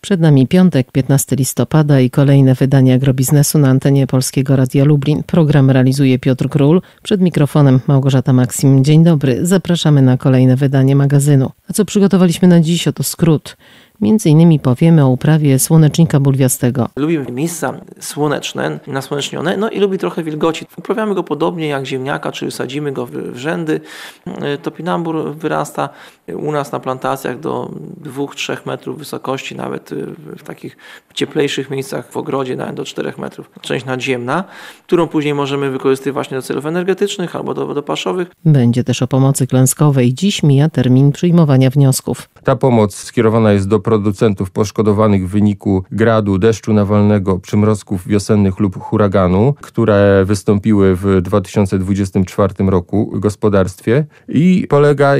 Przed nami piątek, 15 listopada i kolejne wydanie Agrobiznesu na antenie Polskiego Radia Lublin. Program realizuje Piotr Król. Przed mikrofonem Małgorzata Maksim. Dzień dobry. Zapraszamy na kolejne wydanie magazynu. A co przygotowaliśmy na dziś? Oto skrót. Między innymi powiemy o uprawie słonecznika bulwiastego. Lubimy miejsca słoneczne, nasłonecznione, i lubi trochę wilgoci. Uprawiamy go podobnie jak ziemniaka, czyli sadzimy go w rzędy. Topinambur wyrasta u nas na plantacjach do 2-3 metrów wysokości, nawet w takich cieplejszych miejscach w ogrodzie nawet do 4 metrów. Część nadziemna, którą później możemy wykorzystywać do celów energetycznych albo do paszowych. Będzie też o pomocy klęskowej. Dziś mija termin przyjmowania wniosków. Ta pomoc skierowana jest do producentów poszkodowanych w wyniku gradu, deszczu nawalnego, przymrozków wiosennych lub huraganu, które wystąpiły w 2024 roku w gospodarstwie i polega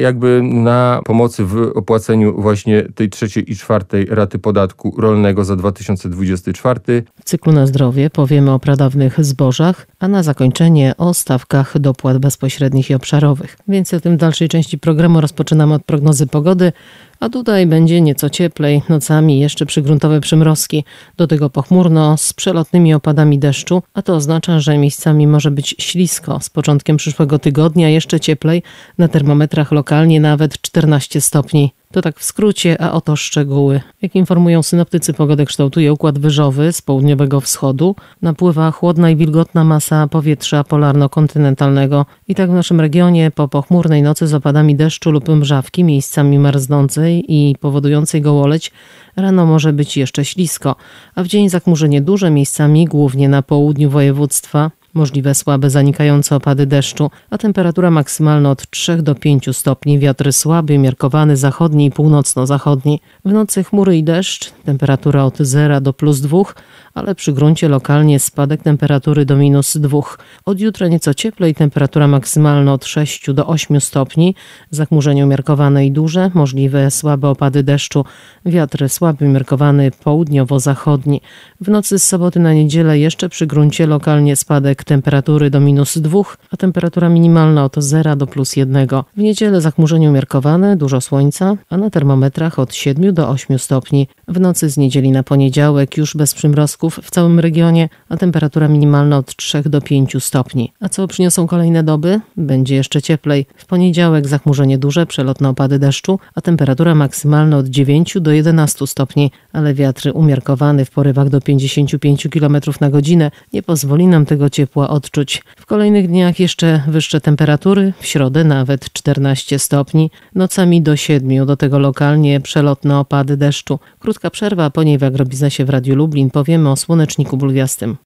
na pomocy w opłaceniu właśnie tej 3. i 4. raty podatku rolnego za 2024. W cyklu Na zdrowie powiemy o pradawnych zbożach, a na zakończenie o stawkach dopłat bezpośrednich i obszarowych. Więcej o tym w dalszej części programu. Rozpoczynamy od prognozy pogody, a tutaj będzie nieco cieplej, nocami jeszcze przygruntowe przymrozki, do tego pochmurno z przelotnymi opadami deszczu, a to oznacza, że miejscami może być ślisko. Z początkiem przyszłego tygodnia jeszcze cieplej, na termometrach lokalnie nawet 14 stopni. To tak w skrócie, a oto szczegóły. Jak informują synoptycy, pogodę kształtuje układ wyżowy z południowego wschodu. Napływa chłodna i wilgotna masa powietrza polarno-kontynentalnego. I tak w naszym regionie po pochmurnej nocy z opadami deszczu lub mrzawki, miejscami marznącej i powodującej gołoleć, rano może być jeszcze ślisko, a w dzień zachmurzenie duże, miejscami głównie na południu województwa. Możliwe słabe, zanikające opady deszczu, a temperatura maksymalna od 3 do 5 stopni, wiatr słaby, umiarkowany zachodni i północno-zachodni. W nocy chmury i deszcz, temperatura od 0 do +2, ale przy gruncie lokalnie spadek temperatury do -2. Od jutra nieco cieplej, temperatura maksymalna od 6 do 8 stopni, zachmurzenie umiarkowane i duże, możliwe słabe opady deszczu, wiatr słaby, umiarkowany południowo-zachodni. W nocy z soboty na niedzielę jeszcze przy gruncie lokalnie spadek temperatury do -2, a temperatura minimalna od 0 do +1. W niedzielę zachmurzenie umiarkowane, dużo słońca, a na termometrach od 7 do 8 stopni. W nocy z niedzieli na poniedziałek już bez przymrozków w całym regionie, a temperatura minimalna od 3 do 5 stopni. A co przyniosą kolejne doby? Będzie jeszcze cieplej. W poniedziałek zachmurzenie duże, przelotne opady deszczu, a temperatura maksymalna od 9 do 11 stopni, ale wiatr umiarkowany w porywach do 55 km na godzinę nie pozwoli nam tego ciepła odczuć. W kolejnych dniach jeszcze wyższe temperatury, w środę nawet 14 stopni, nocami do 7, do tego lokalnie przelotne opady deszczu. Krótka przerwa, po niej w Agrobiznesie w Radiu Lublin powiemy o słoneczniku bulwiastym.